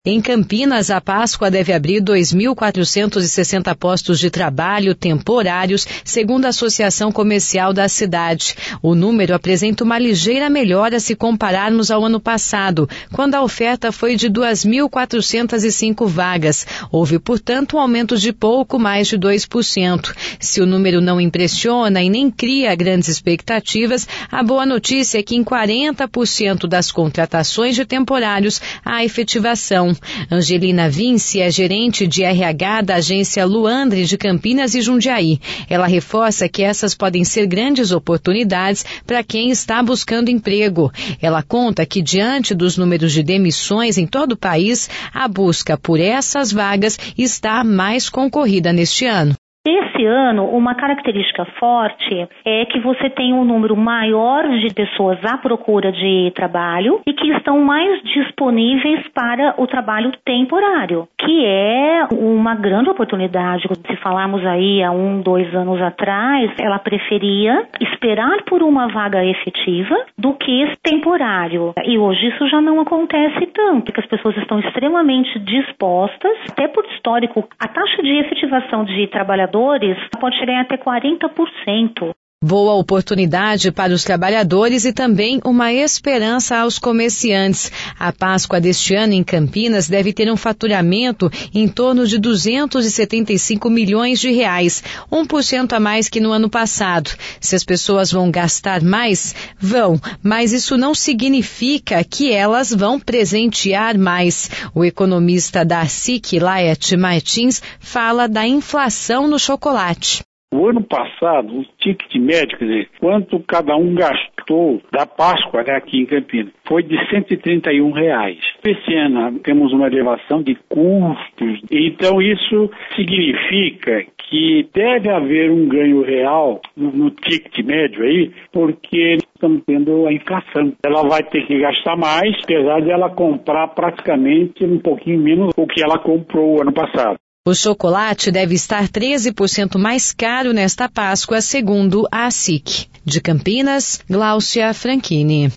Em Campinas, a Páscoa deve abrir 2.460 postos de trabalho temporários, segundo a Associação Comercial da cidade. O número apresenta uma ligeira melhora se compararmos ao ano passado, quando a oferta foi de 2.405 vagas. Houve, portanto, um aumento de pouco mais de 2%. Se o número não impressiona e nem cria grandes expectativas, a boa notícia é que em 40% das contratações de temporários há efetivação. Angelina Vinci é gerente de RH da agência Luandre de Campinas e Jundiaí. Ela reforça que essas podem ser grandes oportunidades para quem está buscando emprego. Ela conta que, diante dos números de demissões em todo o país, a busca por essas vagas está mais concorrida neste ano. Esse ano, uma característica forte é que você tem um número maior de pessoas à procura de trabalho e que estão mais disponíveis para o trabalho temporário, que é uma grande oportunidade. Se falarmos aí há 2 anos atrás, ela preferia esperar por uma vaga efetiva do que temporário. E hoje isso já não acontece tanto, porque as pessoas estão extremamente dispostas, até por histórico, a taxa de efetivação de trabalhadores pode chegar até 40%. Boa oportunidade para os trabalhadores e também uma esperança aos comerciantes. A Páscoa deste ano em Campinas deve ter um faturamento em torno de 275 milhões de reais, 1% a mais que no ano passado. Se as pessoas vão gastar mais, vão, mas isso não significa que elas vão presentear mais. O economista da SIC, Laerte Martins, fala da inflação no chocolate. O ano passado, o ticket médio, quer dizer, quanto cada um gastou da Páscoa, aqui em Campinas, foi de R$131. Esse ano temos uma elevação de custos, então isso significa que deve haver um ganho real no ticket médio aí, porque estamos tendo a inflação. Ela vai ter que gastar mais, apesar de ela comprar praticamente um pouquinho menos do que ela comprou o ano passado. O chocolate deve estar 13% mais caro nesta Páscoa, segundo a SIC. De Campinas, Gláucia Franchini.